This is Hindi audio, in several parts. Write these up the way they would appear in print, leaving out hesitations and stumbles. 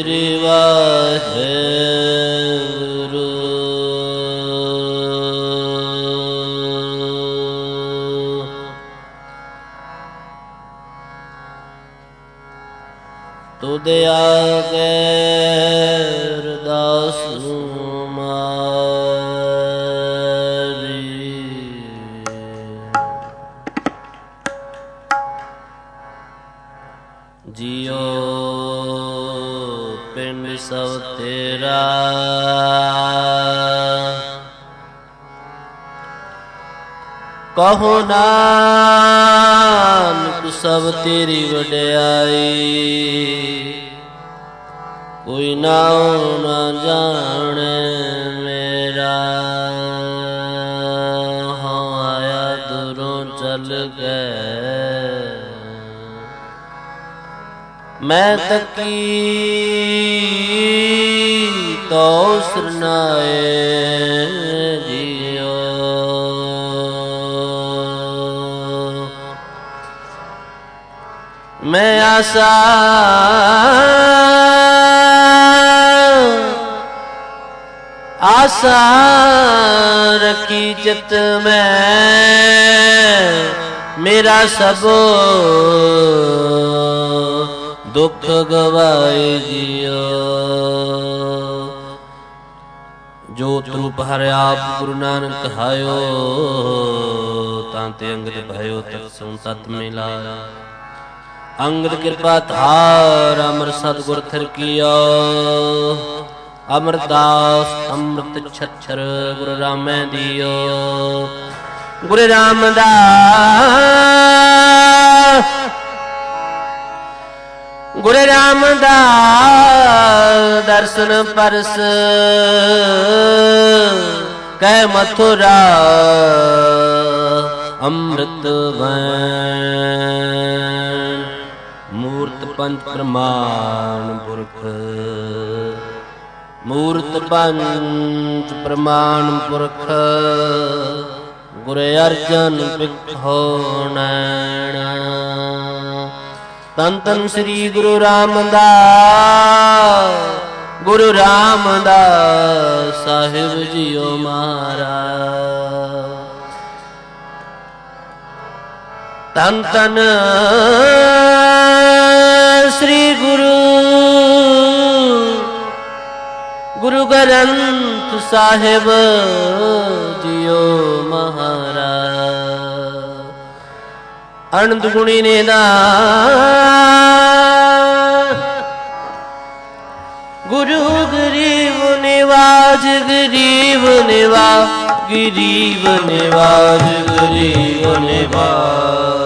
ਸ੍ਰੀ ਵਾਹਿਗੁਰੂ। ਤੁਧ ਆਗੇ ਅਰਦਾਸ ਮਾਰੀ, ਜਿਉ ਪਿੰਡ ਸਭ ਤੇਰਾ, ਕਹੋ ਨਾਨਕ ਸਭ ਤੇਰੀ ਵਡਿਆਈ। ਕੋਈ ਨਾਉ ਨਾ ਜਾਣੇ ਮੇਰਾ, ਹਾਂ ਆਇਆ ਦੂਰੋਂ ਚੱਲ ਗਏ। ਮੈਂ ਤੱਕੀ ਤੋ ਸਰਨਾਏ ਜੀਓ, ਮੈਂ ਆਸਾ ਆਸਾ ਰਖੀ ਚਿਤ ਮੈਂ, ਮੇਰਾ ਸਭੋ ਦੁੱਖ ਗਵਾਏ ਜੀਓ। ਜੋਤ ਰੂਪ ਹਰਿ ਆਪ ਗੁਰੂ ਨਾਨਕ ਕਹਾਇਓ, ਤਾਂ ਤੇ ਅੰਗਦ ਭਇਓ ਤਤ ਸੁਣ ਤਤ ਮਿਲਾਇਆ। ਅੰਗਦ ਕਿਰਪਾ ਧਾਰ ਅਮਰ ਸਤਿਗੁਰ ਥਿਰ ਕੀਆ, ਅਮਰਦਾਸ ਅੰਮ੍ਰਿਤ ਛਛਰ ਗੁਰੂ ਰਾਮੈ ਦਿਓ। ਗੁਰੂ ਰਾਮਦਾਸ ਗੁਰੂ ਰਾਮਦਾਸ ਦਰਸ਼ਨ ਪਰਸ, ਕਹਿ ਮਥੁਰਾ ਅੰਮ੍ਰਿਤ ਵੈਣ। ਮੂਰਤ ਪੰਚ ਪ੍ਰਮਾਣ ਪੁਰਖ, ਮੂਰਤ ਪੰਚ ਪ੍ਰਮਾਣ ਪੁਰਖ। ਗੁਰ ਅਰਜਨ ਬਿਖੋ ਨੈਣ, ਤਨ ਤਨ ਸ੍ਰੀ ਗੁਰੂ ਰਾਮਦਾਸ, ਗੁਰੂ ਰਾਮਦਾਸ ਸਾਹਿਬ ਜੀਓ ਮਹਾਰਾਜ। ਤਨ ਤਨ ਸ੍ਰੀ ਗੁਰੂ ਗ੍ਰੰਥ ਸਾਹਿਬ ਜੀਓ ਮਹਾਰਾਜ। ਅਨੰਦ ਗੁਣੀ ਨਿਧਾਨ ਗੁਰੂ ਗਰੀਬ ਨਿਵਾਜ, ਗਰੀਬ ਨਿਵਾਜ, ਗਰੀਬ ਨਿਵਾਜ, ਗਰੀਬ ਨਿਵਾਜ।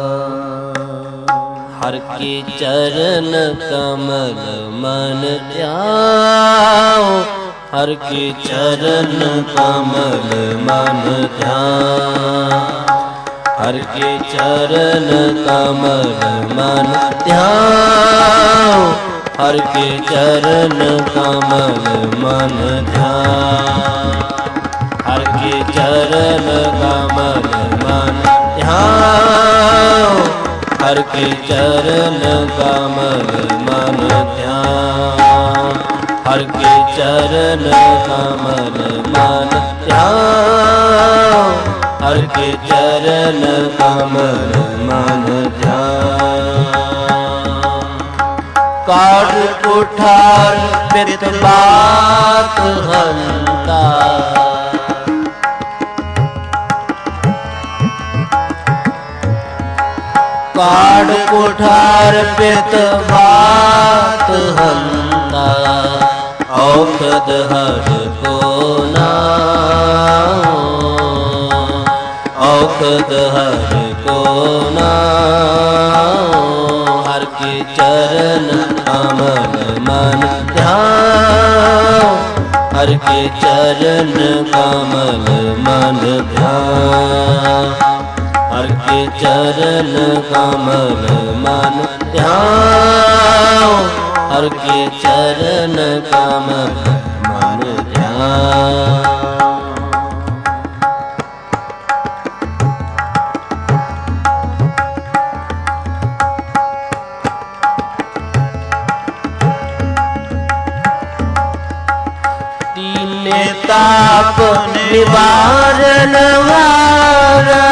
ਹਰ ਕੇ ਚਰਨ ਕਮਲ ਮਨ ਧਿਆਓ, ਹਰ ਕੇ ਚਰਨ ਕਮਲ ਮਨ ਧਿਆਓ। ਹਰ ਕੇ ਚਰਨ ਕਮਲ ਮਨ ਧਿਆਓ, ਹਰ ਕੇ ਚਰਨ ਕਮਲ ਮਨ ਧਿਆਓ। ਹਰ ਕੇ ਚਰਨ ਕਮਲ ਮਨ ਧਿਆਓ, ਹਰ ਕੇ ਚਰਨ ਕਮਲ ਮਨ ਧਿਆਓ। ਹਰ ਕੇ ਚਰਨ ਕਮਲ ਮਨ ਧਿਆਓ, ਹਰ ਕੇ ਚਰਨ ਕਮਲ ਮਨ ਧਿਆਓ। ਕਾਢ ਕੁਠਾਰ ਪਿਤ ਬਾਤ ਹੰਤਾ, ਕਾਢ ਕੁਠਾਰ ਪਿਤ ਬਾਤ ਹੰਤਾ। ਔਖਦ ਹਰ ਕੋ ਨਾਮ, ਔਖਦ ਹਰ ਕੋ ਨਾਮ। ਹਰ ਕੇ ਚਰਨ ਕਮਲ ਮਨ ਧਿਆਓ, ਹਰ ਕੇ ਚਰਨ ਕਮਲ ਮਨ ਧਿਆਓ। ਹਰ ਕੇ ਚਰਨ ਕਮਲ ਮਨ ਧਿਆਓ, ਹਰ ਕੇ ਚਰਨ ਕਮਲ ਮਨ ਧਿਆਓ। दीन ताप निवारण हारा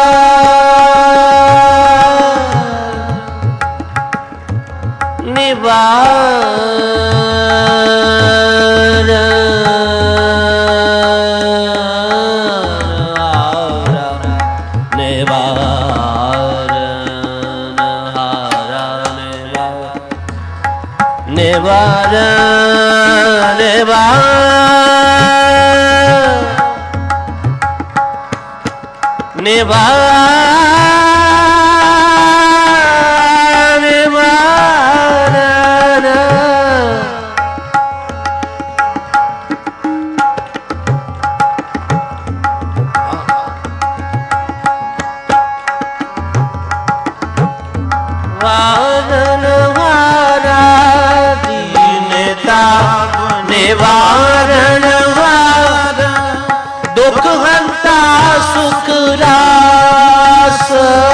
निवारण हारा दुख हंता सुख रास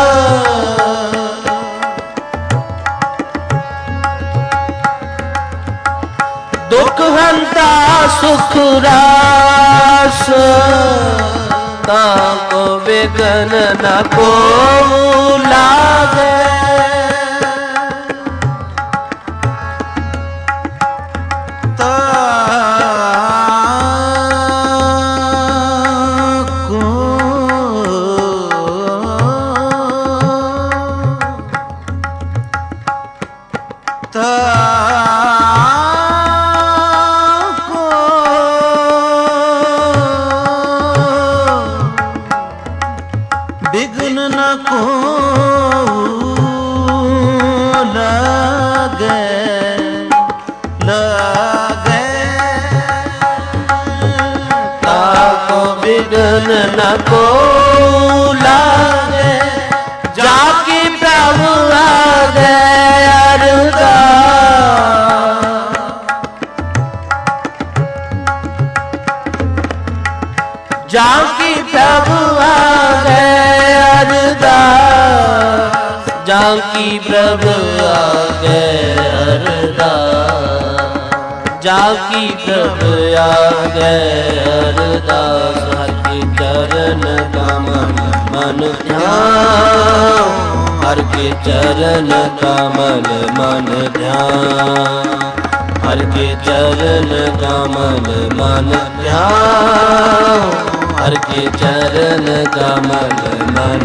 दुख हंता सुख रास ताको विघ्न न को लागे विघ्न न को लगे ताको विघ्न न को लागे जाकी प्रभु आगे जाकी प्रभु आगे अरदास जाकी प्रभु आगे अरदास जाकी प्रभु आगे अरदास हर के चरण कमल मन ध्यान हर के चरण कमल मन ध्यान हर के चरण कमल मन ध्यान हर के चरण कमल मन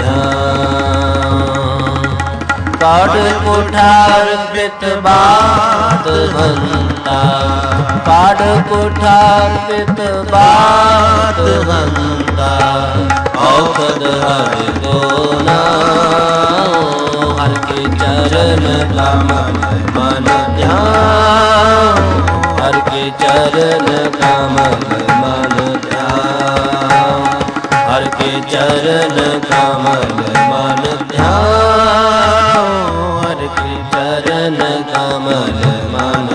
ध्यान काढ़ कुठार पित बात हंता काढ़ कुठार पित बात हंता औषध हर गोना हर के चरण कमल मन ध्यान हर के चरण कमल मन ध्यान हर के चरण कमल मन ध्यान हर के चरण कमल मन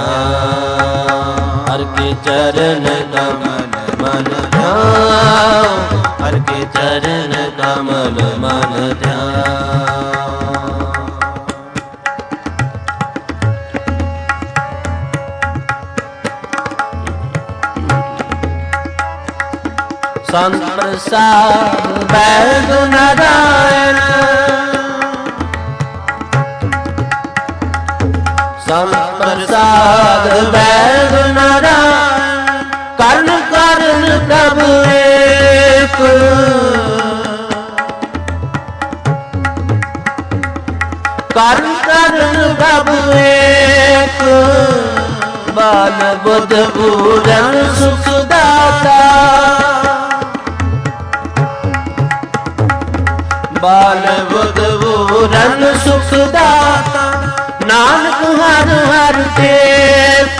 ध्यान हर के चरण कमल मन ध्यान हर के चरण कमल मन ध्यान संत प्रसाद वैद्य नारायण संत प्रसाद वैद्य नारायण कर्ण कर्ण प्रभु एक कर्ण कर्ण प्रभु एक बाल बुध पूरन सुखदाता बाल बुध पूरन सुखदाता नानक हर हर टेक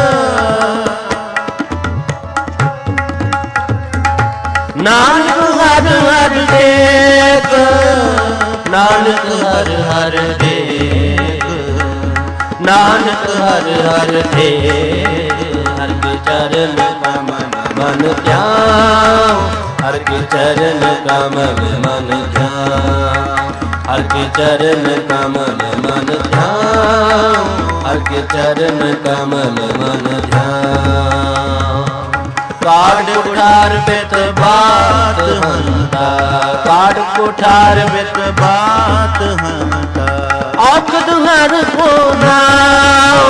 नानक हर हर टेक नानक हर हर टेक नानक हर हर टेक हर के चरण कमल मन ध्यान हर के चरण कमल मन ध्यान हर के चरण कमल मन ध्यान हर के चरण कमल मन ध्यान ਕਾੜ ਕੁਠਾਰ ਬਿਤ ਬਾਤ ਹੰਤਾ, ਕਾੜ ਕੁਠਾਰ ਬਿਤ ਬਾਤ ਹੰਤਾ। ਔਖਦ ਹਰ ਕੋ ਨਾਉ,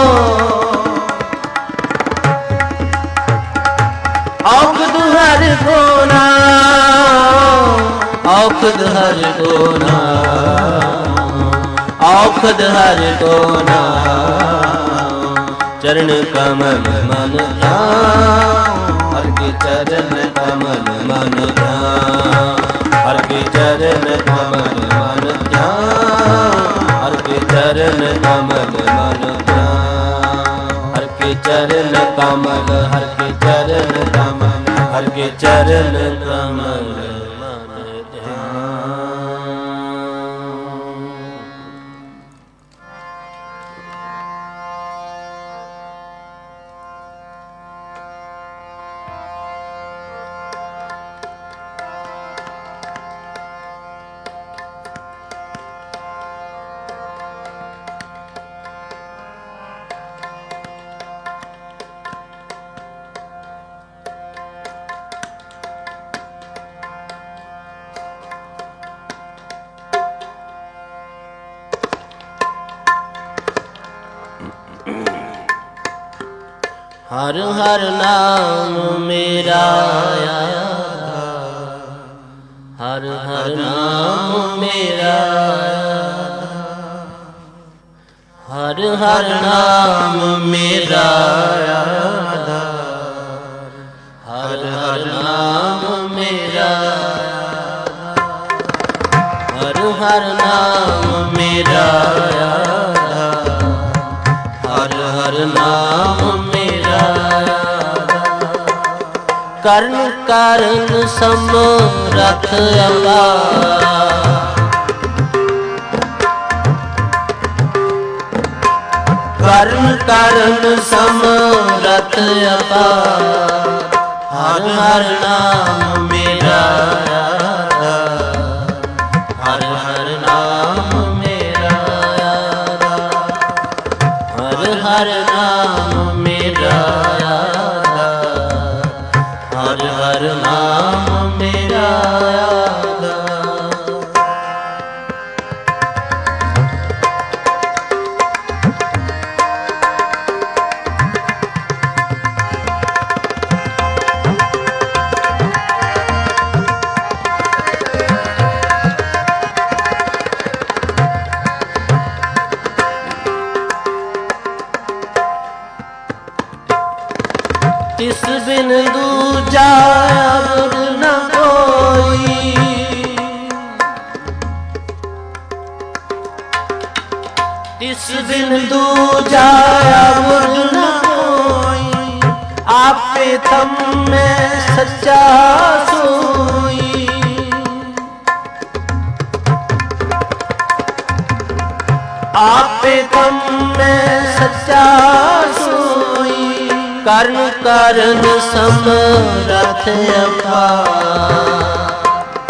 ਔਖਦ ਹਰ ਕੋ ਨਾਉ, ਔਖਦ ਹਰ ਕੋ ਨਾਉ, ਔਖਦ ਹਰ ਕੋ ਨਾਉ। ਚਰਨ ਕਮਲ ਮਨ ਧਿਆਨ, ਹਰ ਕੇ ਚਰਨ ਕਮਲ ਮਨ ਧਿਆਨ, ਹਰ ਕੇ ਚਰਨ ਕਮਲ ਮਨ ਧਿਆਨ, ਹਰ ਕੇ ਚਰਨ ਕਮਲ ਮਨ ਧਿਆਨ, ਹਰ ਕੇ ਚਰਨ ਕਮਲ, ਹਰ ਕੇ ਚਰਨ ਕਮਲ, ਹਰ ਕੇ ਚਰਨ ਕਮਲ ਮਨ ਧਿਆਨ। हर हर नाम मेरा आधार, हर हर नाम मेरा आधार, हर हर नाम मेरा आधार, हर हर नाम मेरा आधार, हर हर नाम मेरा आधार, हर हर नाम ਕਰਨ ਕਾਰਨ ਸਮਰੱਥ ਅਪਾਰ, ਕਰਨ ਕਾਰਨ ਸਮਰੱਥ ਅਪਾਰ। ਹਰ ਹਰ ਨਾਮ ਮੇਰਾ ਆਧਾਰ, ਹਰ ਹਰ ਨਾਮ ਮੇਰਾ ਆਧਾਰ, ਹਰ ਹਰ ਨਾਮ ਮੇਰਾ ਹਰ ਹਰ ਨਾਮ ਮੇਰਾ ਆਧਾਰ। ਤਿਸ ਬਿਨ ਦੂਜਾ ਅਵਰ ਨ ਕੋਈ, ਤਿਸ ਬਿਨ ਦੂਜਾ ਅਵਰ ਨ ਕੋਈ। ਆਪੇ ਥੰਮੇ ਸੱਚਾ ਸੋਈ, ਆਪੇ ਥੰਮੇ ਸੱਚਾ ਸੋਈ। ਕਰਨ ਕਾਰਨ ਸਮਰੱਥ ਅਪਾਰ,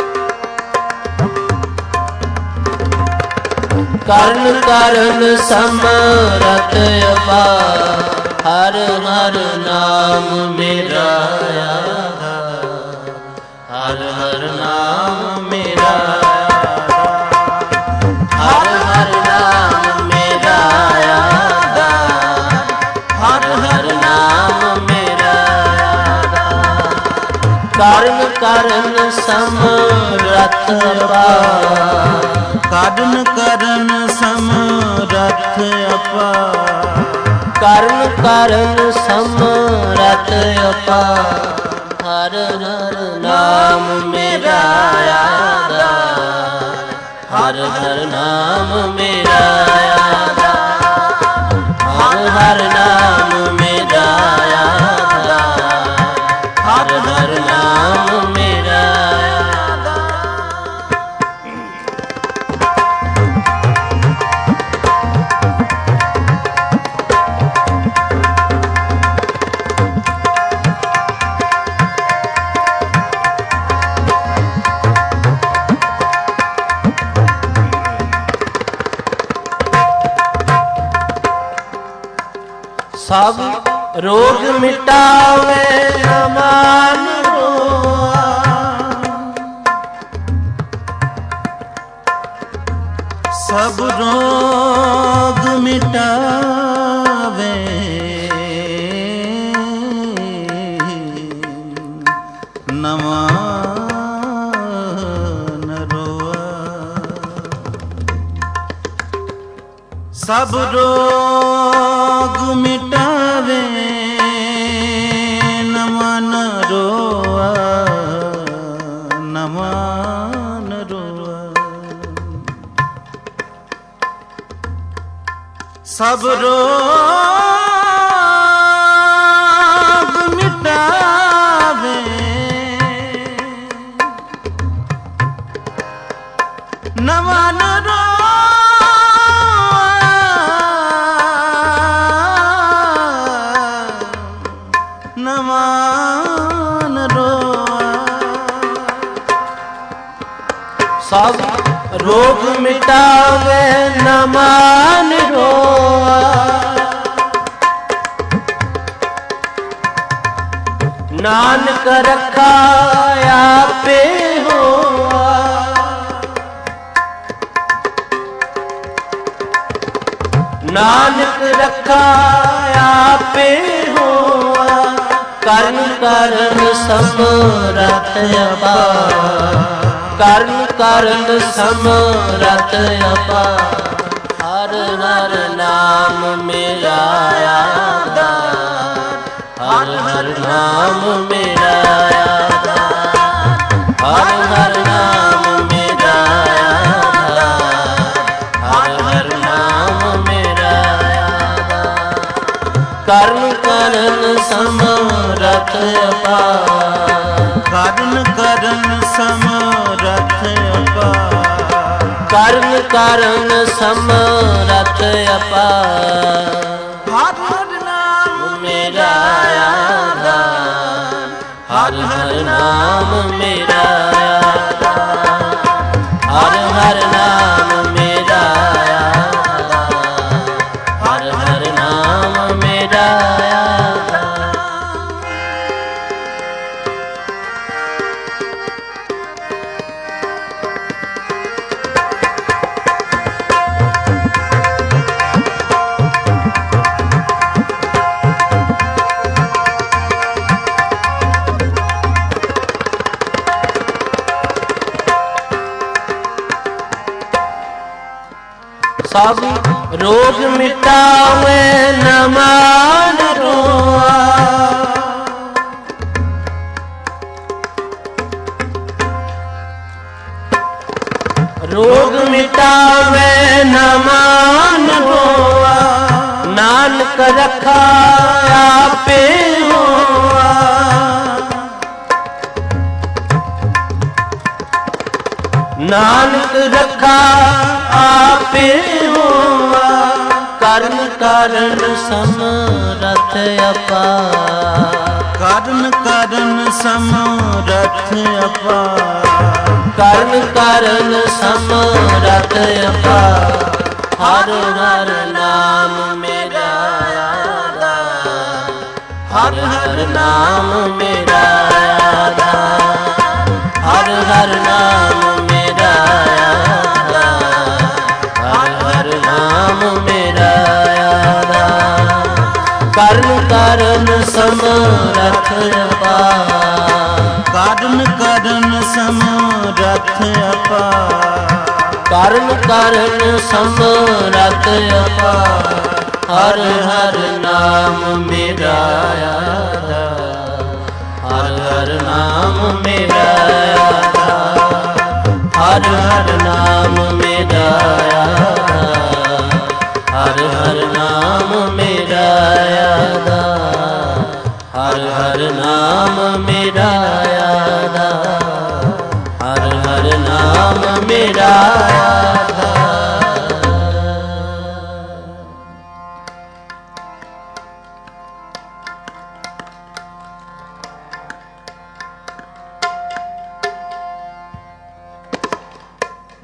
ਕਰਨ ਕਾਰਨ ਸਮਰੱਥ ਅਪਾਰ। ਹਰ ਹਰ ਨਾਮ ਮੇਰਾ ਆਧਾਰ, ਹਰ ਹਰ ਨਾਮ ਮੇਰਾ ਆਧਾਰ, ਹਰ ਹਰ ਨਾਮ ਮੇਰਾ ਆਧਾਰ, ਹਰ ਹਰ ਨਾਮ ਮੇਰਾ ਆਧਾਰ। ਕਰਨ ਕਰਨ ਸਮਰੱਥ ਅਪਾਰ, ਕਰਨ ਕਰਨ ਸਮਰੱਥ ਅਪਾਰ, ਕਰਨ ਕਰਨ ਸਮਰੱਥ ਅਪਾਰ। ਹਰ ਹਰ ਨਾਮ ਮੇਰਾ ਆਧਾਰ, ਹਰ ਹਰ ਨਾਮ ਮੇਰਾ ਆਧਾਰ, ਹਰ ਹਰ ਨਾਮ ਮੇਰਾ ਆਧਾਰ, ਹਰ ਹਰ ਨਾਮ ਮੇਰਾ ਸਭ रोग मिटावे न मान रोआ, सब रोग मिटावे न मान रोआ, सब रोग मिटावे न मान रोआ, न मान रोआ, सब रोग मिटावे न मान रोआ, न मान रोआ, सब रोग मिटावे न मान रोआ, नानक रखा आपे होआ, नानक रखा आपे होआ, करन करन समरथ अपार, करन करन समरथ अपार, हर हर नाम मेरा आधार, हर हर नाम मेरा आधार, हर हर नाम मेरा आधार, हर हर नाम मेरा आधार, करन करन समरथ अपार, करन करन समरथ अपार, करन करन समरथ अपार, हर हर नाम मेरा आधार, हर हर नाम मेरा आधार, हर हर नाम मेरा आधार, हर हर नाम मेरा आधार। सब रोग मिटावे न मान रोआ, रोग मिटावे न मान रोआ, नानक रखा आपे होआ, नानक रखा आपे होआ, करन करन समरथ अपार, करन करन समरथ अपार, करन करन समरथ अपार, हर हर नाम मेरा आधार, हर हर नाम मेरा आधार, हर हर नाम मेरा आधार, हर हर नाम मेरा आधार, करन करन समरथ अपार, करन करन समरथ अपार, करन करन समरथ अपार, हर हर नाम मेरा आधार, हर हर नाम मेरा आधार, हर हर नाम मेरा आधार, हर हर नाम मेरा आधार, हर हर नाम मेरा आधार, हर हर नाम मेरा आधार।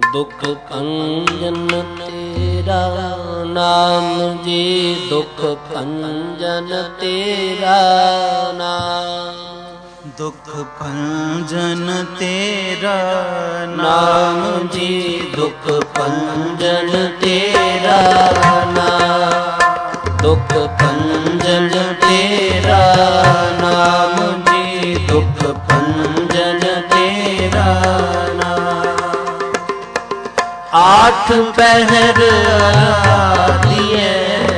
ਦੁਖ ਭੰਜਨ ਤੇਰਾ ਨਾਮ ਜੀ, ਦੁਖ ਭੰਜਨ ਤੇਰਾ ਨਾਮ। ਦੁਖ ਭੰਜਨ ਤੇਰਾ ਨਾਮ ਜੀ, ਦੁਖ ਭੰਜਨ ਤੇਰਾ ਨਾਮ। ਦੁਖ ਭੰਜਨ ਤੇਰਾ ਨਾਮ ਜੀ, ਦੁਖ ਭੰਜਨ ਤੇਰਾ ਨਾਮ। ਆਠ ਪਹਿਰ ਆਦੀਏ,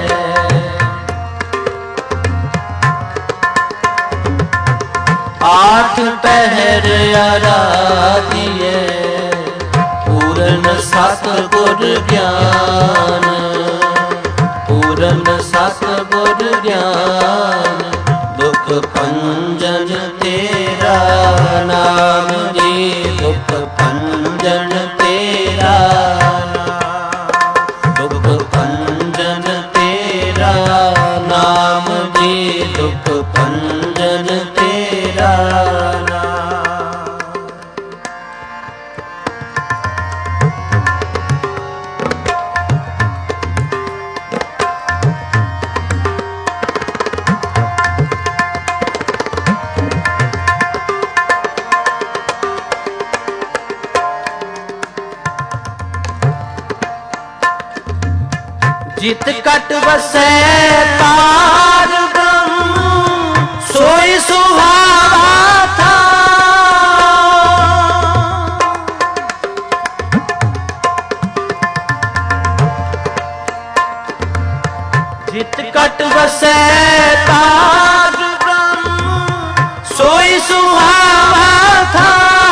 ਆਠ ਪਹਿਰ ਆਰਾਧੀਏ, ਪੂਰਨ ਸਤਿਗੁਰ ਗਿਆਨ, ਪੂਰਨ ਸਤਿਗੁਰ ਗਿਆਨ। ਦੁਖ ਭੰਜਨ ਤੇਰਾ ਨਾਮ ਜੀ, ਦੁਖ ਭੰਜਨ ਤੇਰਾ ਨਾਮ। ਦੁਖ ਭੰਜਨ ਤੇਰਾ ਨਾਮ ਜੀ, ਦੁਖ ਭੰਜਨ ਤੇਰਾ ਨਾਮ। ਜਿਤ ਕਟ ਵਸੈ ਪਾਰ ਬ੍ਰਹਮ, ਸੋਈ ਸੁਹਾਵਾ ਥਾ। ਜਿਤ ਕਟ ਵਸੈ ਪਾਰ ਬ੍ਰਹਮ, ਸੋਈ ਸੁਹਾਵਾ ਥਾ।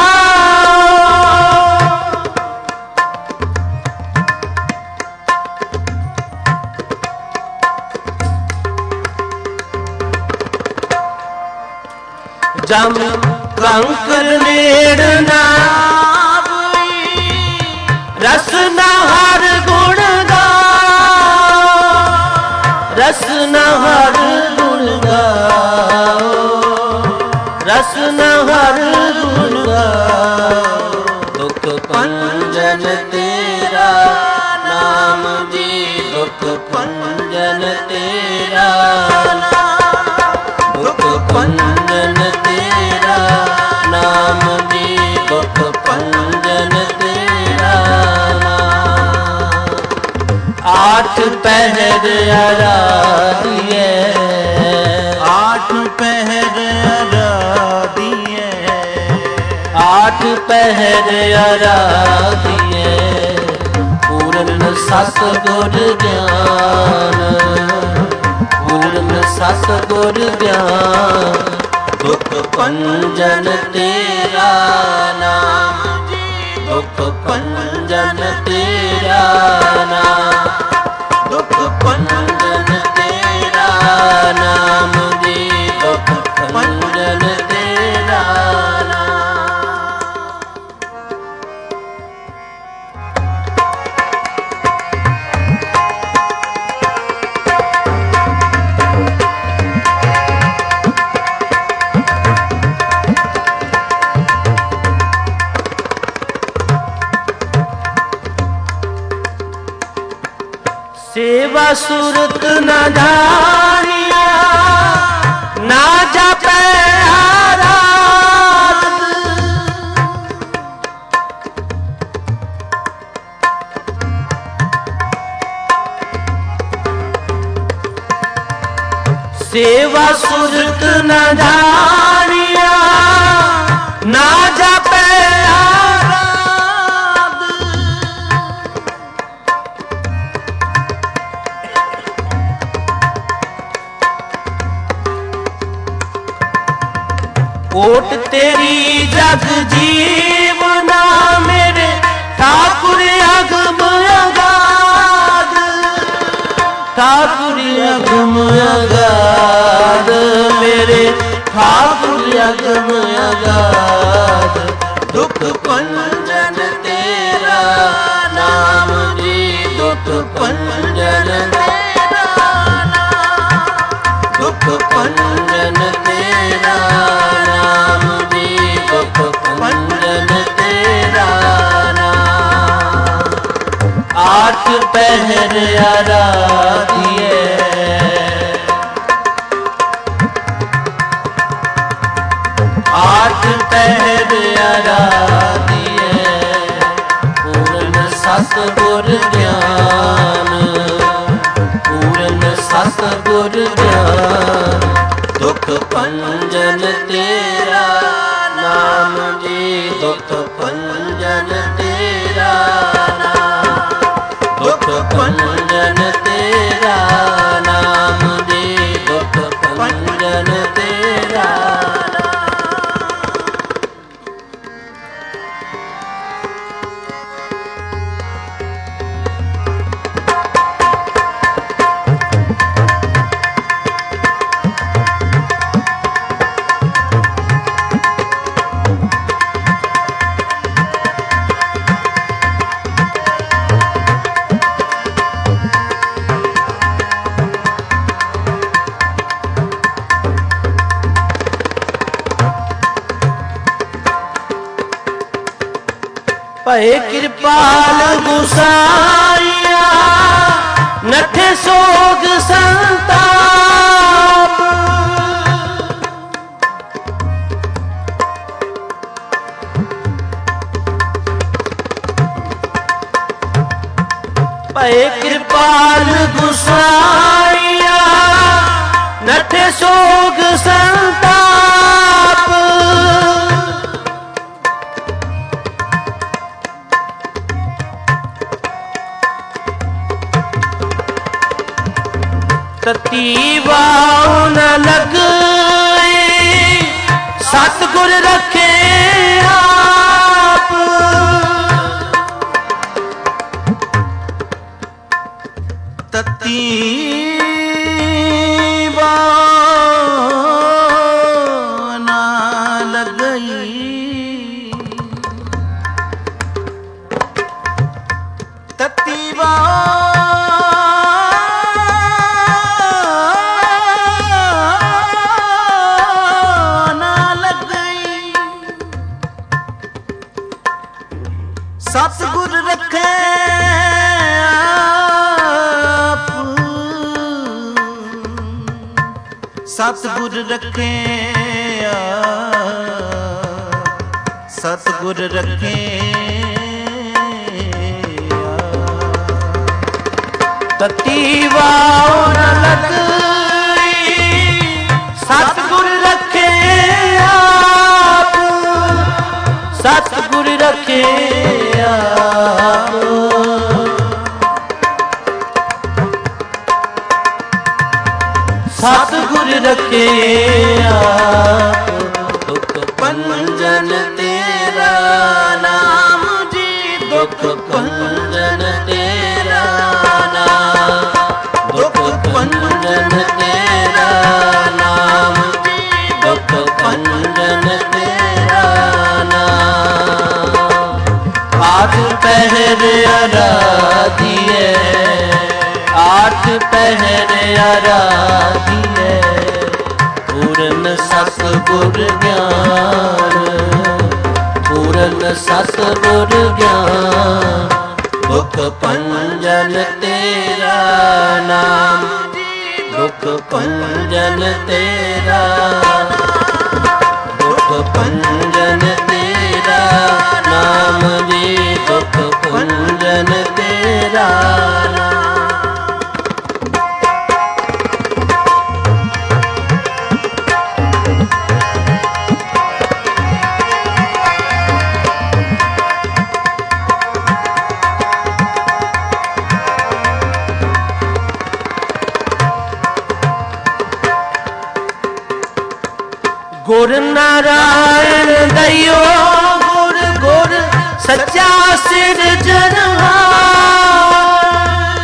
ਜਮ ਕੰਕਰ ਨੇੜ ਨਾ ਆਵਈ, ਰਸ ਨਾ ਹਰ ਗੁਣ ਗਾਓ, ਰਸ ਨਾ ਹਰ ਗੁਣ ਗਾਓ, ਰਸ ਨਾ ਹਰ ਗੁਣ ਗਾਓ। ਦੁਖ ਭੰਜਨ ਤੇਰਾ ਨਾਮ ਜੀ, ਦੁਖ ਭੰਜਨ ਤੇਰਾ ਨਾਮ। ਦੁਖ ਭੰਜਨ ਤੇਰਾ ਨਾਮ ਜੀ, ਦੁਖ ਭੰਜਨ ਤੇਰਾ ਨਾਮ। ਆਠ ਪਹਿਰ ਆਰਾਧੀਏ, ਆਠ ਪਹਿਰ ਆਰਾਧੀਏ, ਆਠ ਪਹਿਰ ਆਰਾਧੀਏ, ਪੂਰਨ ਸਤਿਗੁਰ ਗਿਆਨ, ਪੂਰਨ ਸਤਿਗੁਰ ਗਿਆਨ। ਦੁਖ ਭੰਜਨ ਤੇਰਾ ਨਾਮ ਜੀ, ਦੁਖ ਭੰਜਨ ਤੇਰਾ ਨਾਮ। ਦੁਖ ਭੰਜਨ ਤੇਰਾ ਨਾਮ ਜੀ, ਦੁਖ ਭੰਜਨ ਤੇਰਾ ਨਾਮ। सेवा सूरत न जानिया, ना जापै आराध। सेवा सूरत न जानिया, ना जापै ओट तेरी जग जीवना, मेरे ठाकुर अगम अगाध, ठाकुर अगम अगाध, मेरे ठाकुर अगम अगाध। दुख भंजन तेरा नाम जी, दुख भंजन तेरा नाम। दुख भंजन तेरा नाम जी, दुख भंजन तेरा नाम। आठ पहर आराधिए, आठ पहर आराधिए, पूर्ण सतगुर ज्ञान, पूर्ण सतगुर ज्ञान, दुख भंजन तेरा नाम जी, दुख भंजन तेरा नाम, दुख भंजन तेरा नाम जी, दुख भंजन तेरा भय कृपाल गुसाइया, नठे सोग संताप, भय कृपाल गुसाइया, नठे सोग संताप, तती वाव न लगे, सतगुर रखे आप, तती वाव न लगई, तती वाव सतगुर रखे आप, सतगुर रखे आप, सतगुर रखे तती वाव न लगई, सतगुर रखे आप, सतगुर रखे आप, सतगुर रखे आप, दुख भंजन तेरा नाम जी, दुख भंजन तेरा नाम, दुख भंजन तेरा नाम जी, दुख भंजन तेरा नाम, आठ पहर आराधिए, आठ पहर आराधिए, पूर्ण सतगुर ज्ञान, पूर्ण सतगुर ज्ञान, दुख भंजन तेरा नाम, दुख भंजन तेरा, दुख भंजन तेरा नाम जी, दुख भंजन तेरा नाम। गुर नारायण दयो, गुर गुर सच्चा सिरजनहार,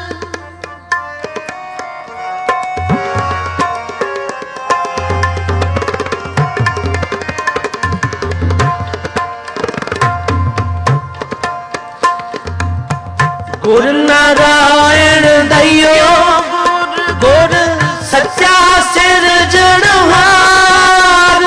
गुर नारायण दयो, गुर गुर सच्चा सिरजनहार,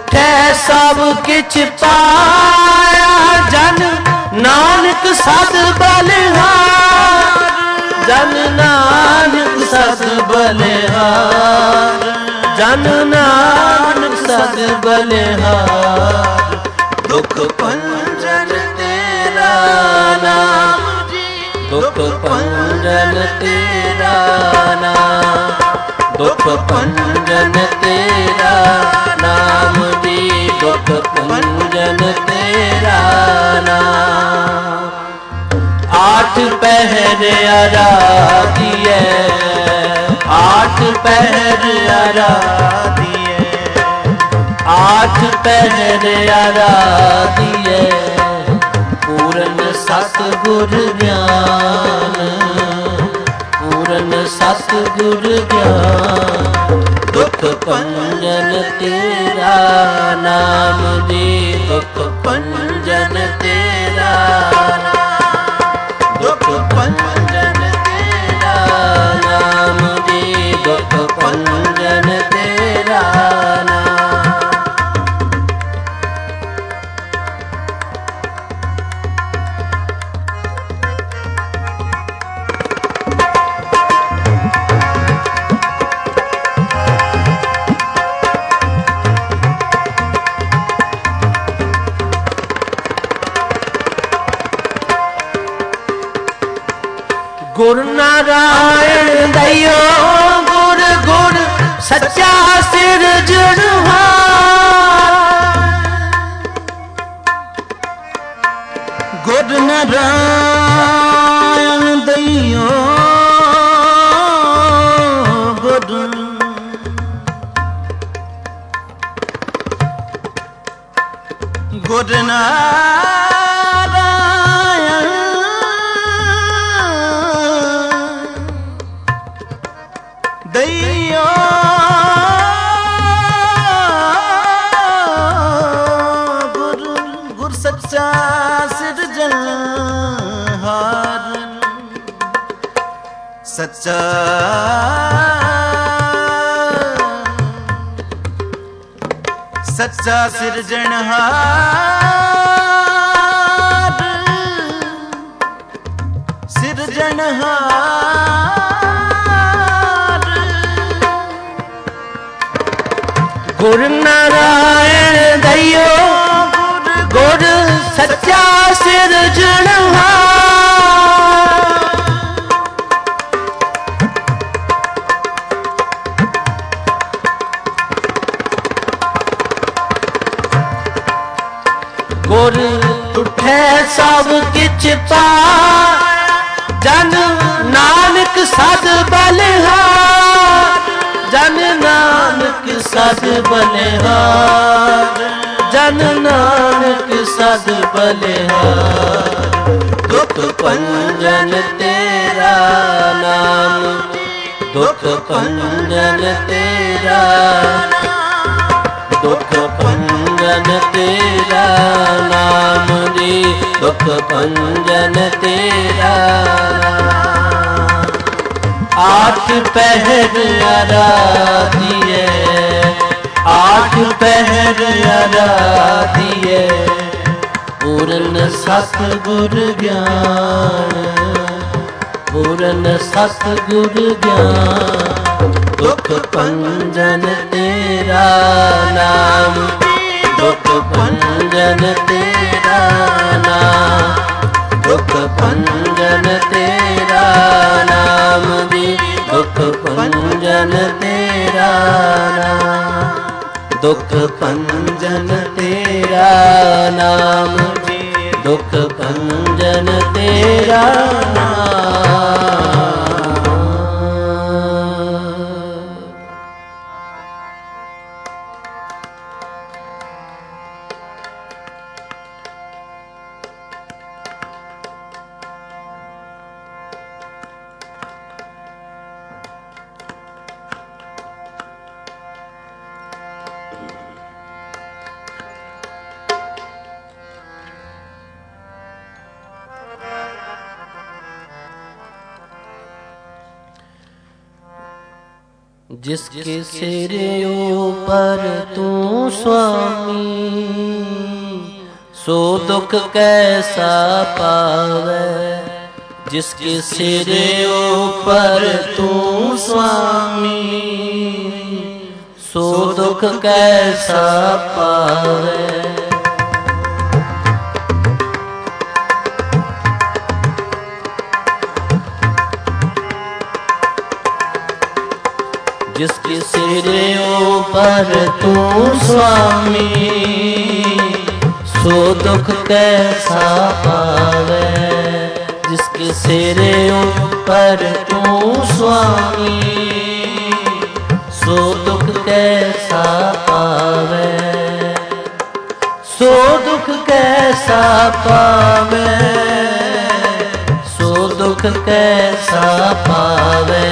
उठे सब किछ पाया, जन नानक सद बलिहार, जन नानक सद बलिहार, जन नानक सद बलिहार। दुख भंजन तेरा नाम, दुख भंजन तेरा नाम, दुख भंजन तेरा नाम जी, दुख भंजन तेरा नाम। आठ पहर आराधिए, आठ पहर आराधिए, आठ पहर आराधिए, पूर्ण सतगुर ज्ञान, पूर्ण सतगुर ज्ञान। दुख भंजन तेरा नाम जी, दुख भंजन तेरा नाम, दुख भंजन तेरा नाम जी, दुख भंजन तेरा नाम। गुर नारायण दयो, गुर गुर सच्चा सिरजनहार। गुर नारायण दयो, गुर गुर नारायण दयो, गुर गुर सच्चा सिरजनहार, सच्चा सच्चा सिरजनहार, सिरजनहार। गुर नारायण दयो, गुर सच्चा सिरजनहार। गुर उठे सब किछ पाया, जन नानक सद बलिहार, जन नानक सद बलिहार, जन नानक सद बलिहार। दुख भंजन तेरा नाम, दुख भंजन तेरा नाम, दुख भंजन तेरा नाम जी, दुख भंजन तेरा नाम। आठ पहर आराधिए, आठ पहर आराधिए, पूर्ण सतगुर ज्ञान, पूर्ण सतगुर ज्ञान। दुख भंजन तेरा नाम, दुख भंजन तेरा नाम, दुख भंजन तेरा नाम जी, दुख भंजन तेरा नाम, दुख भंजन तेरा नाम जी, दुख भंजन तेरा नाम। जिसके सिरे ऊपर तू स्वामी, सो दुख कैसा पावे। जिसके सिरे ऊपर तू स्वामी, सो दुख कैसा पावे। जिसके सिरे ऊपर तू स्वामी, सो दुख कैसा पावे। जिसके सिरे ऊपर तू स्वामी, सो दुख कैसा पावे। सो दुख कैसा पावे, सो दुख कैसा पावे।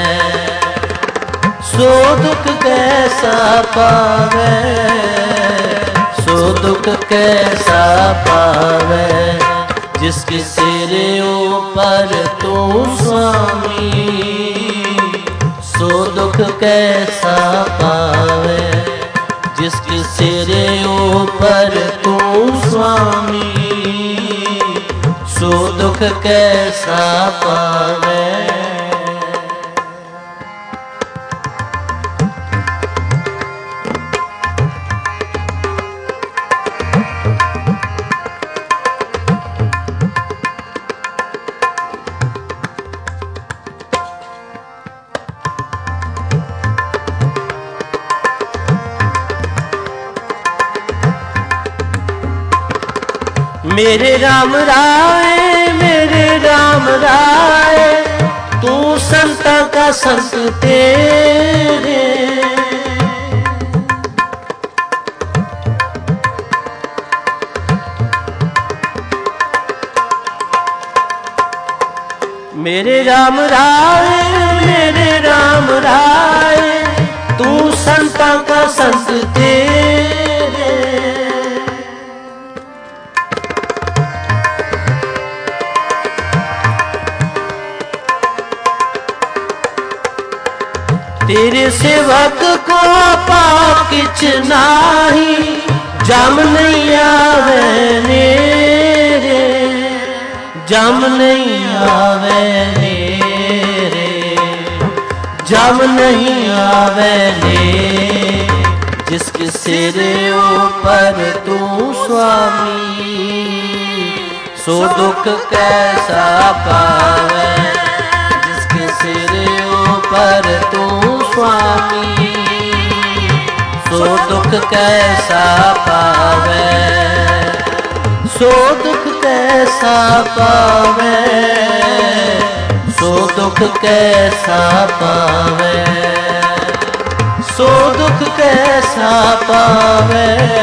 सो दुख कैसा पावे, सो दुख कैसा पावे। जिसके सिरे ऊपर तू स्वामी, सो दुख कैसा पावे। जिसके सिरे ऊपर तू स्वामी, सो दुख कैसा पावे। मेरे राम राय, मेरे राम राय, तू संत का संत तेरे। मेरे राम राय, मेरे राम राय, तू संत का संत तेरे। तेरे सेवक को पाप किछ नाही, जम नहीं आवे नेरे। जम नहीं आवे नेरे, जम नहीं आवे नेरे। जिसके सिरे ऊपर तू स्वामी, सो दुख कैसा पावे। जिसके सिरे ऊपर तू स्वामी, सो दुख कैसा पावे। सो दुख कैसा पावे, सो दुख कैसा पावे। सो दुख कैसा पावे,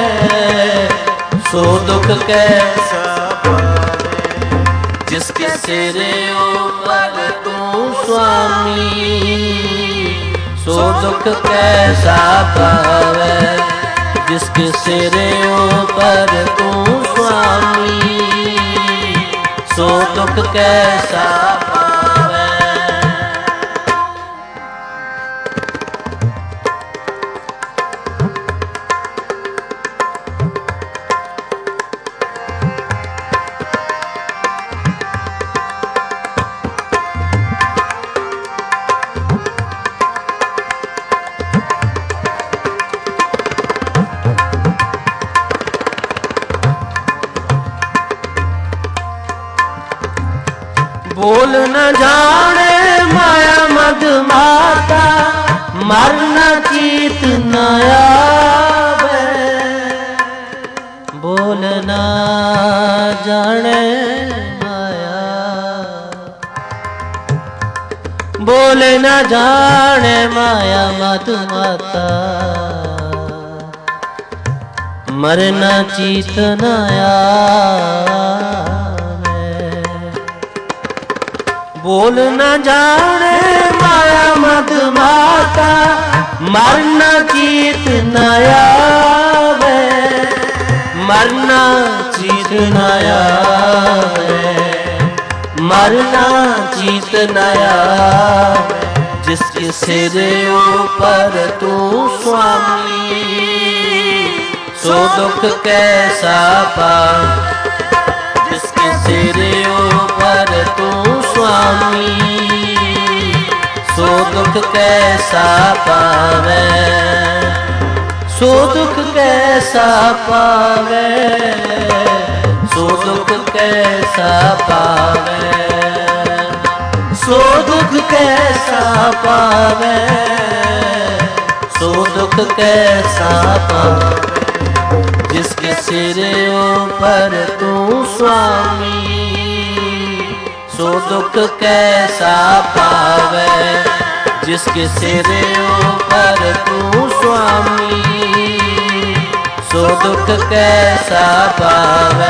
सो दुख कैसा पावे। जिसके सिरे ऊपर तू स्वामी, सो दुख कैसा पावे। जिसके सिरे ऊपर तू स्वामी, सो दुख कैसा पावे। बोल न जाने माया मद माता, मरना चीत न आवे। बोल न जाने माया, बोल न जाने माया मद माता, मरना चीत न आवे। बोल न जाने माया मद माता, मरना चीत न आवे। मरना चीत न आवे, मरना चीत न आवे। जिसके सिर ऊपर तू स्वामी, सो दुख कैसा पावे। जिसके सिर ऊपर तू स्वामी, सो दुख कैसा पावे। सो दुख कैसा पावे, सो दुख कैसा पावे। सो दुख कैसा पावे, सो दुख कैसा पावे। जिसके सिर ऊपर तू स्वामी, सो दुख कैसा पावे। जिसके सिर ऊपर तू स्वामी, सो दुख कैसा पावे।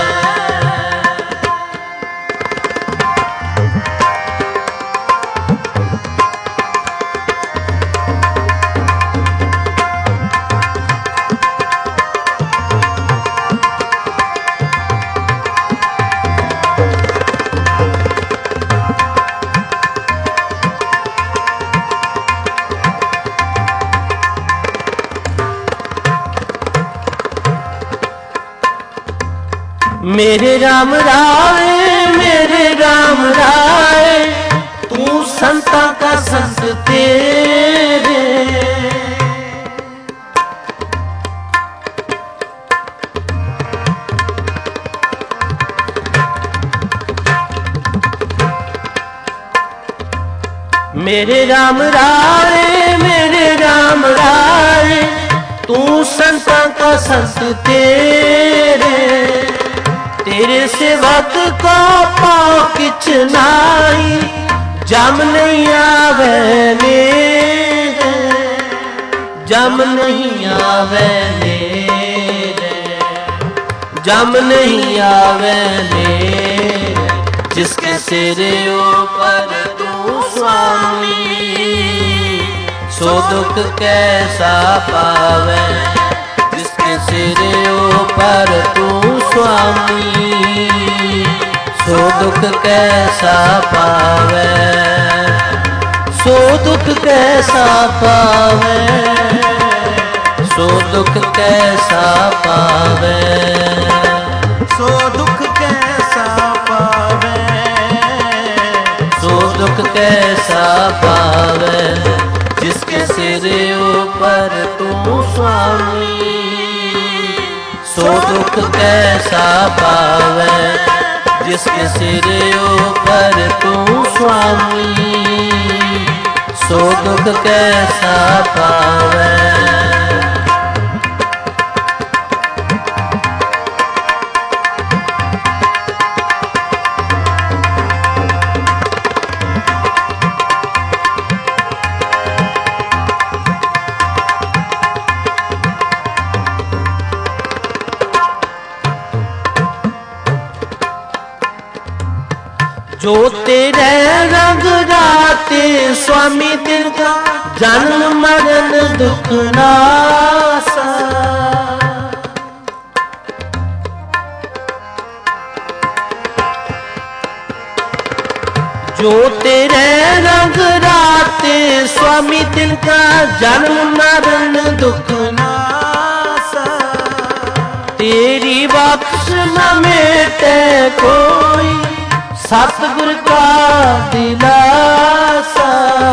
मेरे राम राय, मेरे राम राय, तू संता का संत तेरे। मेरे राम राय, मेरे राम राय, तू संता का संत तेरे। तेरे सेवक को पाओ किछ नाई, जम नहीं आवे मेरे, जम नहीं आवे मेरे, जम नहीं आवे मेरे। जिसके सिर ऊपर तू स्वामी, सो दुख कैसा पावे। जिसके सिर ऊपर तू स्वामी, सो दुख कैसा पावे। सो दुख कैसा पावे, सो दुख कैसा पावे। सो दुख कैसा पावे, सो दुख कैसा पावे। जिसके सिर ऊपर तू स्वामी, सो दुख कैसा पावे। जिसके सिर ऊपर तू स्वामी, सो दुख कैसा पावे। जो तेरे रंग राते स्वामी दिल का, जन्म मरण दुख नासा। जो तेरे रंग राते स्वामी दिल का, जन्म मरण दुख नासा। तेरी बख्श न मेटे कोई, सतगुर का दिलासा।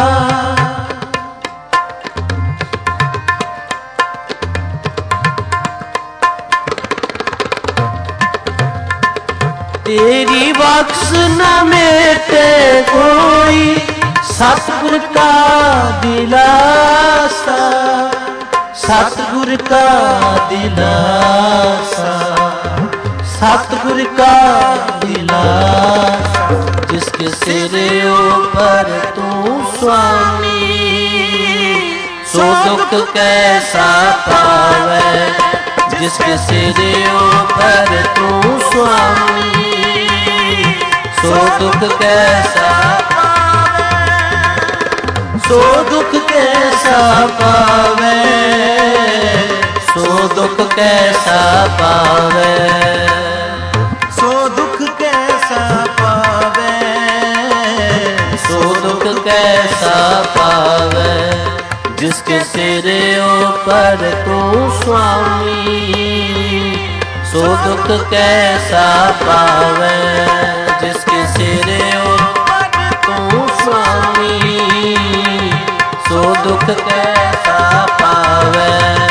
तेरी बख्श न मेटे कोई, सतगुर का दिलासा। सतगुर का दिलासा, सतगुर का दिलासा। जिसके सिर ऊपर तू स्वामी, सो दुख कैसा पावे। जिसके सिर ऊपर तू स्वामी, सो दुख कैसा पावे। सो दुख कैसा पावे, सो दुख कैसा पावे। सो दुख कैसा पावे, सो दुख कैसा कैसा पावे, जिसके सिर ऊपर तू स्वामी, सो दुख कैसा पावे, जिसके सिर ऊपर तू स्वामी, सो दुख कैसा पावे।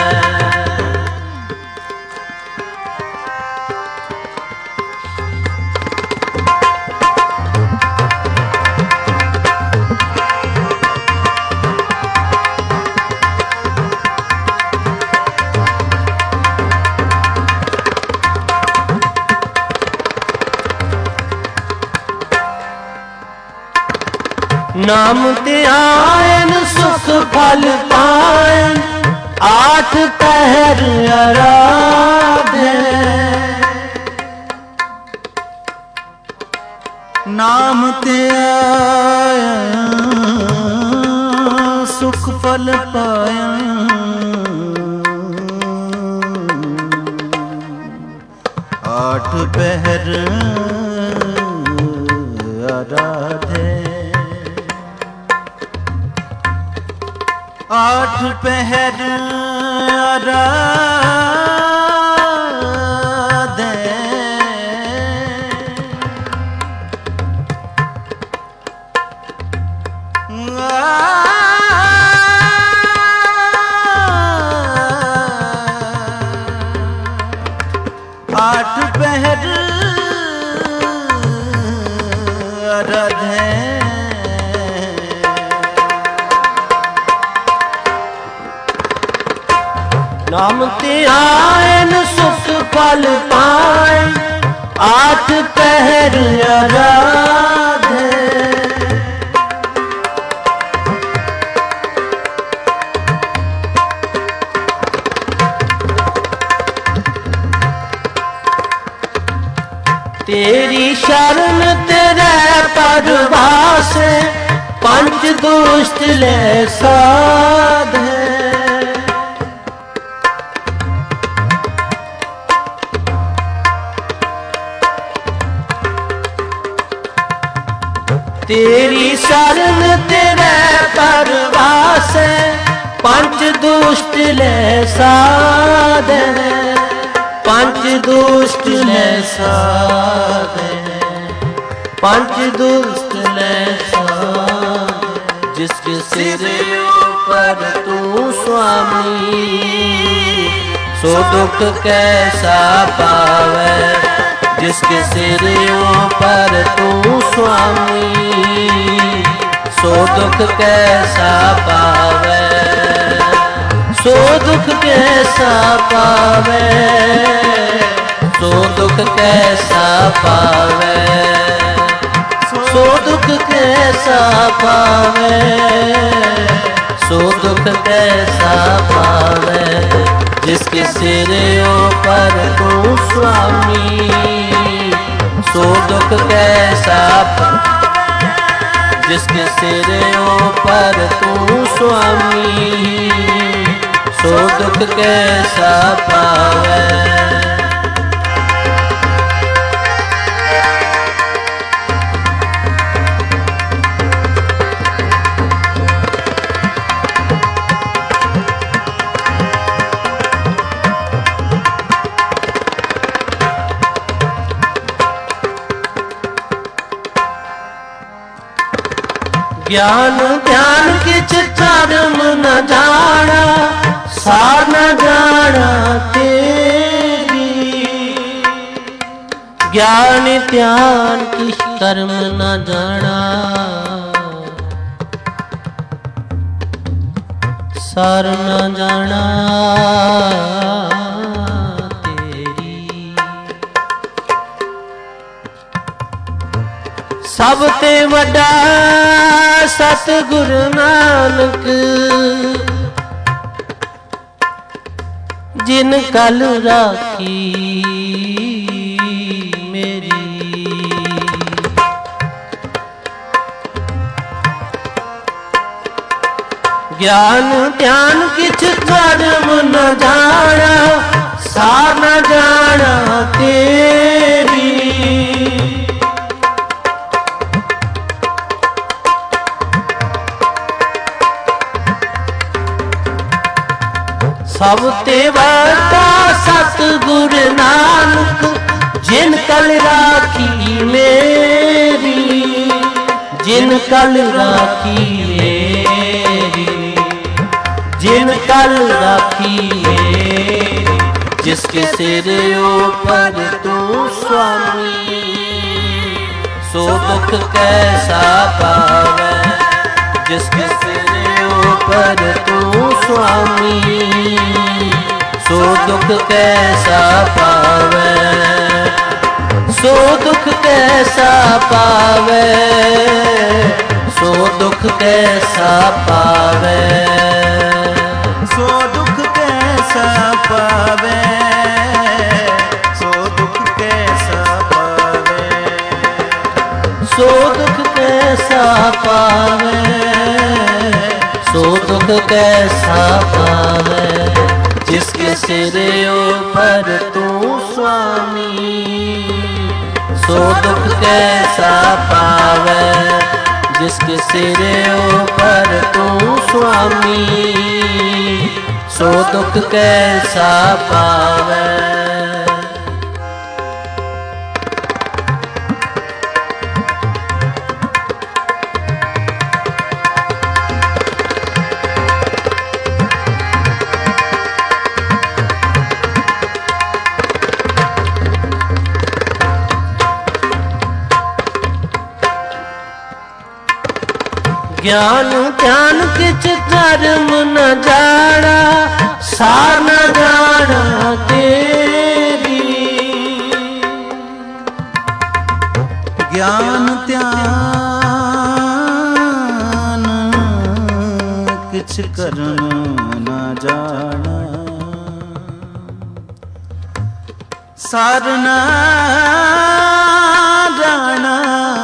नाम ते आयन सुख फल पायन, आठ पहर आराधे। नाम ते आयन सुख फल पायन, आठ पहर आराधे। आठ पहर आराधे, आठ पहर आराधे। नाम ते आयन सुख फल पाए, आठ पहर आराधे। तेरी शरण तेरे परवास, पंच दुष्ट ले साधे। तेरी शरण तेरे परवास, पंच दुष्ट ले साधे, पंच दुष्ट ले साधे, पंच दुष्ट ले साधे। जिसके सिर ऊपर तू स्वामी, सो दुख कैसा पावे, जिसके सिर ऊपर तू स्वामी, सो दुख कैसा पावे, सो दुख कैसा पावे, सो दुख कैसा पावे, सो दुख कैसा पावे, सो दुख कैसा पावे। जिसके सिर ऊपर तू स्वामी, सो दुख कैसा पावे, जिसके सिर ऊपर तू स्वामी, सो दुख कैसा पावे। ज्ञान ध्यान किछ धर्म न जाना, सार न जाना तेरी। ज्ञान ध्यान किछ कर्म न जाना, सार न जाना तेरी। सब ते वड्डा सतगुरु नानक, जिन कल राखी मेरी। ज्ञान ध्यान किछ धर्म न जाना, सार न जाना तेरी। गुरु नानक जिन कल राखी मेरी, जिन कल राखी मेरी, जिन कल राखी मेरी, जिसके सिर ऊपर तू स्वामी, सो दुख कैसा पावे, जिसके सिर ऊपर तू स्वामी, सो दुख कैसा पावे, सो दुख कैसा पावे, सो दुख कैसा पावे, सो दुख कैसा पावे, सो दुख कैसा पावे, सो दुख कैसा पावे, सो दुख कैसा पावे, जिसके सिर ऊपर तू स्वामी, सो दुख कैसा पावे, जिसके सिर ऊपर तू स्वामी, सो दुख कैसा पावे। ज्ञान ध्यान किच धर्म न जाना, सार न जाना तेरी, ज्ञान ध्यान किछ कर्म न जाना, सार न जाना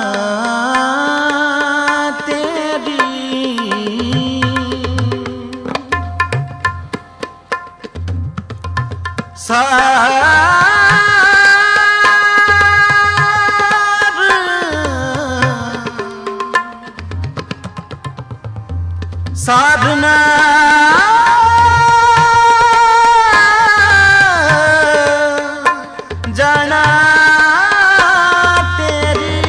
साधना जाना तेरी,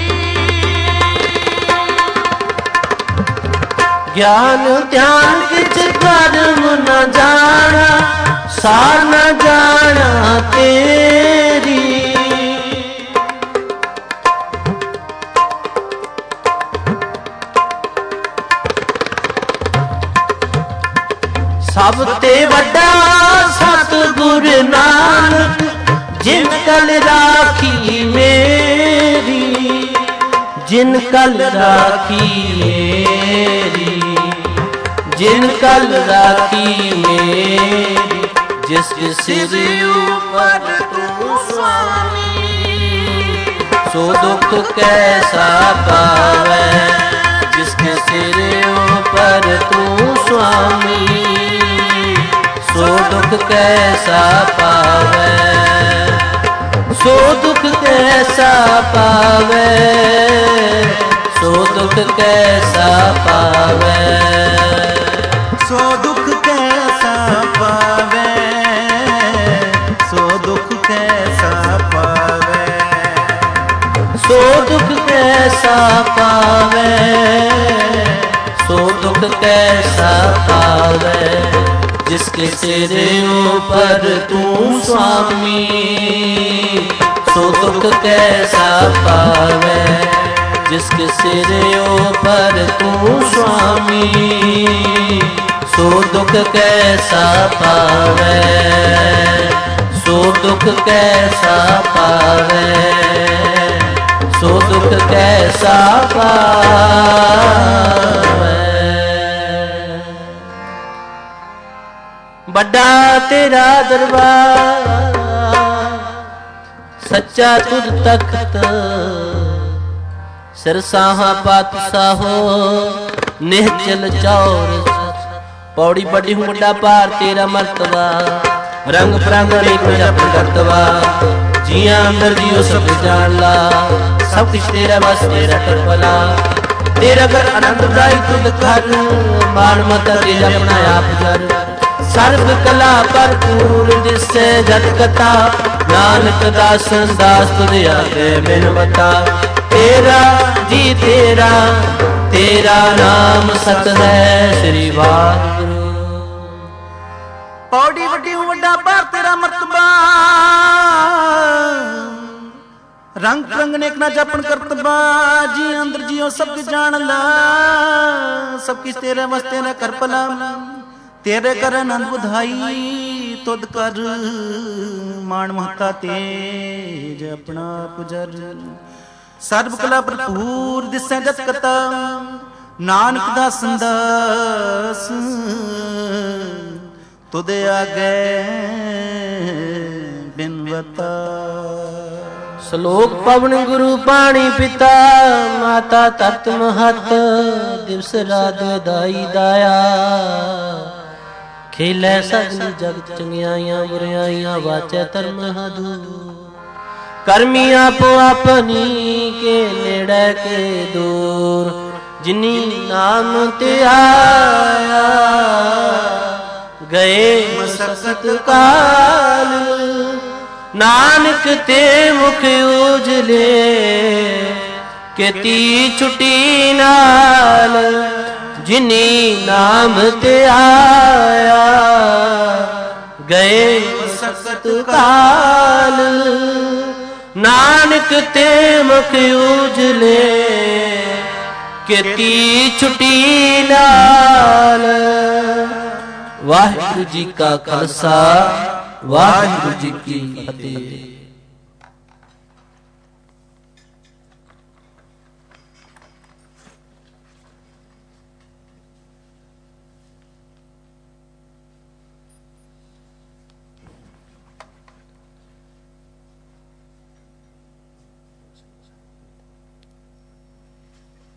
ज्ञान ध्यान किच कर्म न जाना, सार न जाना तेरी, सब ते वड्डा सतगुरु नानक जिन कल राखी मेरी, जिन कल राखी मेरी, जिन कल राखी मेरी, जिसके सिर ऊपर तू स्वामी, सो दुख कैसा पावे, जिसके सिर ऊपर तू स्वामी, सो दुख कैसा पावे, सो दुख कैसा पावे, सो दुख कैसा पावे, सो दुख कैसा पावे, सो दुख कैसा पावे, सो दुख कैसा पावे, सो दुख कैसा पावे, जिसके सिर ऊपर तू स्वामी, सो दुख कैसा पावे, जिसके सिर ऊपर तू स्वामी, सो दुख कैसा पावे, सो दुख कैसा पावे, सो दुख कैसा पावे। बड़ा तेरा दरबार सच्चा तुझ तख्त, सिरसाहा पातशाहो निहचल चौर, पौड़ी बड़ी हूँ बड़ा पार तेरा मर्तबा, रंग बिरंग अनेक जप करतवा, जिया अंदर जियो सब जान ला, सब कुछ तेरा बस तेरा टरपला, तेरा घर आनंद दाई तुझ घर, मान मत तेरा अपना आप घर, ਸਰਬ ਕਲਾ ਭਰਪੂਰ ਦਿਸੈ ਜਤ ਕਥਾ ਨਾਨਕ ਦਾਸਨ ਦਾਸ ਤੁਧ ਆਗੇ ਬਿਨ ਬਤਾ ਤੇਰਾ ਜੀ ਤੇਰਾ ਤੇਰਾ ਨਾਮ ਸਤ ਹੈ ਸ੍ਰੀ ਵਾਹਿਗੁਰੂ ਪੌੜੀ ਵੱਡੀ ਵੱਡਾ ਭਾਰ ਤੇਰਾ ਮਰਤਬਾ ਰੰਗ ਰੰਗ ਨੇਕ ਨਾ ਜਪਨ ਕਰਤਬਾ ਜੀ ਅੰਦਰ ਜਿਉ ਸਭ ਕੁ ਜਾਣ ਲਾ ਸਭ ਕਿਛ ਤੇਰੇ ਵਸਤੇ ਨਾ ਕਰ ਭਲਾ ਤੇਰੇ ਕਰ ਆਨੰਦ ਬੁਧਾਈ ਤੁਧ ਕਰ ਮਾਣ ਮਹਤਾ ਤੇਜ ਆਪਣਾ ਪੁਜਰ ਸਰਬ ਕਲਾ ਭਰਪੂਰ ਦਿਸੈ ਜਤ ਕਥਾ ਨਾਨਕ ਦਾ ਸੰਦਾਸ ਤੁਧ ਆਗੇ ਬਿਨਵਤਾ ਸ਼ਲੋਕ ਪਵਨ ਗੁਰੂ ਪਾਣੀ ਪਿਤਾ ਮਾਤਾ ਤਤ ਮਹਤ ਦਿਵਸ ਰਾਤ ਦਾਈ ਦਾਇਆ ਖੇਲੇ ਸਗਲ ਜਗਤ ਚੰਗਿਆਈਆਂ ਬੁਰਿਆਈਆਂ ਵਾਚੈ ਧਰਮ ਹਦੂ ਕਰਮੀ ਆਪੋ ਆਪਨੀ ਕੇ ਨੇੜੇ ਕੇ ਦੂਰ ਜਿਨੀ ਨਾਮ ਤੇ ਆਇਆ ਗਏ ਮਸਕਤ ਕਾਲ ਨਾਨਕ ਤੇ ਮੁਖ ਉਜਲੇ ਕੀਤੀ ਛੁਟੀ ਨਾਲ ਜਿਨੀ ਨਾਮ ਤੇ ਆਇਆ ਗਏ ਮਸਕਤ ਕਾਲ ਨਾਨਕ ਤੇ ਮੁਖ ਉਜਲੇ ਕੀਤੀ ਛੁਟੀ ਨਾਲ ਵਾਹਿਗੁਰੂ ਜੀ ਕਾ ਖਾਲਸਾ ਵਾਹਿਗੁਰੂ ਜੀ ਕੀ ਫਤਿਹ।